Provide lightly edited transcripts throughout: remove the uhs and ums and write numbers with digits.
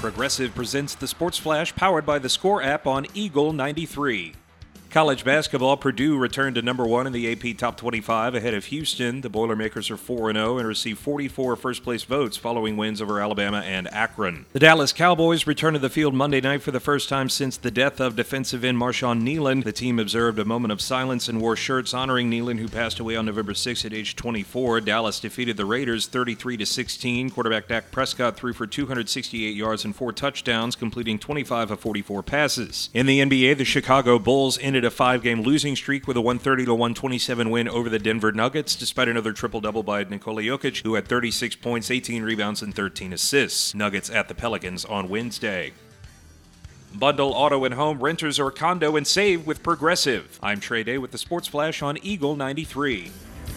Progressive presents the Sports Flash powered by the Score app on Eagle 93. College basketball, Purdue returned to number one in the AP Top 25 ahead of Houston. The Boilermakers are 4-0 and received 44 first-place votes following wins over Alabama and Akron. The Dallas Cowboys returned to the field Monday night for the first time since the death of defensive end Marshawn Kneeland. The team observed a moment of silence and wore shirts honoring Kneeland, who passed away on November 6 at age 24. Dallas defeated the Raiders 33-16. Quarterback Dak Prescott threw for 268 yards and 4 touchdowns, completing 25 of 44 passes. In the NBA, the Chicago Bulls ended a 5-game losing streak with a 130-127 win over the Denver Nuggets, despite another triple-double by Nikola Jokic, who had 36 points, 18 rebounds, and 13 assists. Nuggets at the Pelicans on Wednesday. Bundle auto and home, renters, or condo and save with Progressive. I'm Trey Day with the Sports Flash on Eagle 93.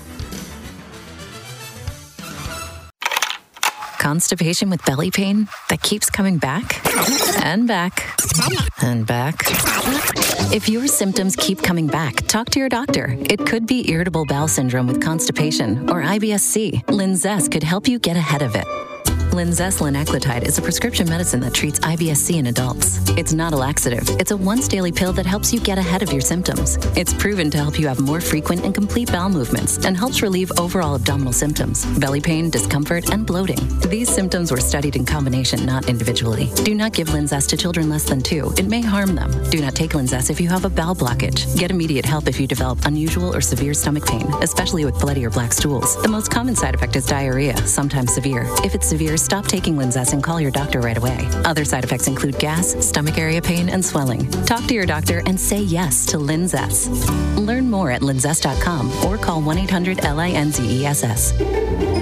Constipation with belly pain that keeps coming back and back and back. If your symptoms keep coming back, talk to your doctor. It could be irritable bowel syndrome with constipation or IBS-C. Linzess could help you get ahead of it. Linzess linaclotide is a prescription medicine that treats IBS-C in adults. It's not a laxative. It's a once-daily pill that helps you get ahead of your symptoms. It's proven to help you have more frequent and complete bowel movements and helps relieve overall abdominal symptoms, belly pain, discomfort, and bloating. These symptoms were studied in combination, not individually. Do not give Linzess to children less than 2. It may harm them. Do not take Linzess if you have a bowel blockage. Get immediate help if you develop unusual or severe stomach pain, especially with bloody or black stools. The most common side effect is diarrhea, sometimes severe. If it's severe, stop taking Linzess and call your doctor right away. Other side effects include gas, stomach area pain, and swelling. Talk to your doctor and say yes to Linzess. Learn more at linzess.com or call 1-800-LINZESS.